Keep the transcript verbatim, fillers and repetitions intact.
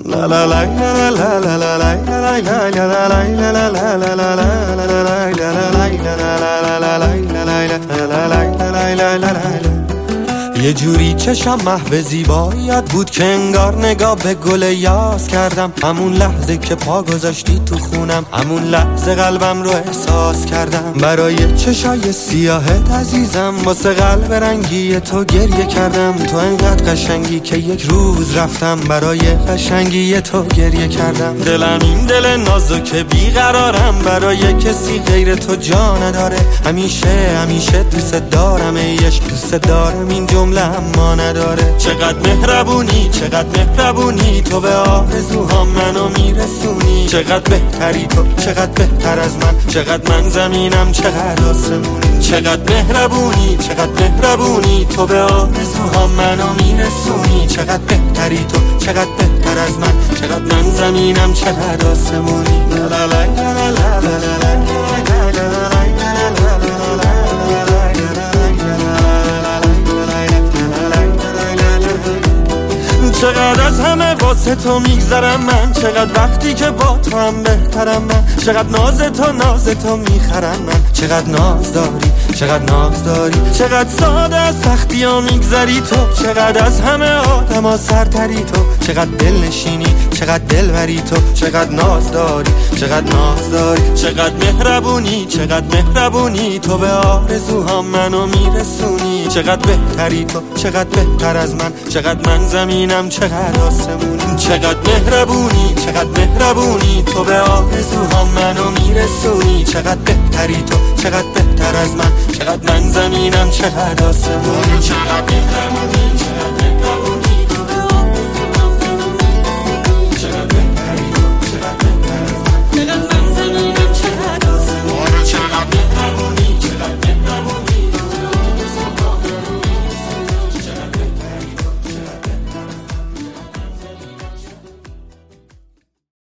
لا لا لا لا لا لا لا لا لا لا لا لا لا لا. یه جوری چشم محو زیباییت بود که انگار نگاه به گل یاس کردم. همون لحظه که پا گذاشتی تو خونم، همون لحظه قلبم رو احساس کردم. برای چشای سیاهت عزیزم، واسه قلب رنگی تو گریه کردم. تو انقدر قشنگی که یک روز رفتم برای قشنگی تو گریه کردم. دلم این دل نازک بیقرارم، برای کسی غیر تو جا نداره. همیشه همیشه دوست دارم، ایش دوست دارم، این جمله اما نداره. چقدر مهربونی چقدر مهربونی، تو به آرزوهام منو میرسونی. چقدر بهتری تو، چقدر بهتر از من، چقدر من زمینم چقدر آسمونی. چقدر مهربونی چقدر مهربونی، تو به آرزوهام منو میرسونی. چقدر بهتری تو، چقدر بهتر از من، چقدر من زمینم چقدر آسمونی. لا لا لا لا لا لا لا. چقدر از همه واسه تو میگذرم من، چقدر وقتی که با تو هم بهترم من. چقدر ناز تو ناز تو میخرم من، چقدر ناز داری چقدر ناز داری. چقدر ساده از سختی ها میگذری تو، چقدر از همه آدم ها سرتری تو. چقدر دل نشینی چقدر دل بری تو، چقدر ناز داری چقدر ناز داری. چقدر مهربونی چقدر مهربونی، تو به آرزوهام منو میرسونی. چقدر بهتری تو، چقدر بهتر از من، چقدر من زمینم چقدر آسمونی. چقدر مهربونی چقدر مهربونی، تو به آرزوهام منو میرسونی. چقدر بهتری تو، چقدر بهتر از من، چقدر من زمینم چقدر آسمونی. چقدر مهربونی چقدر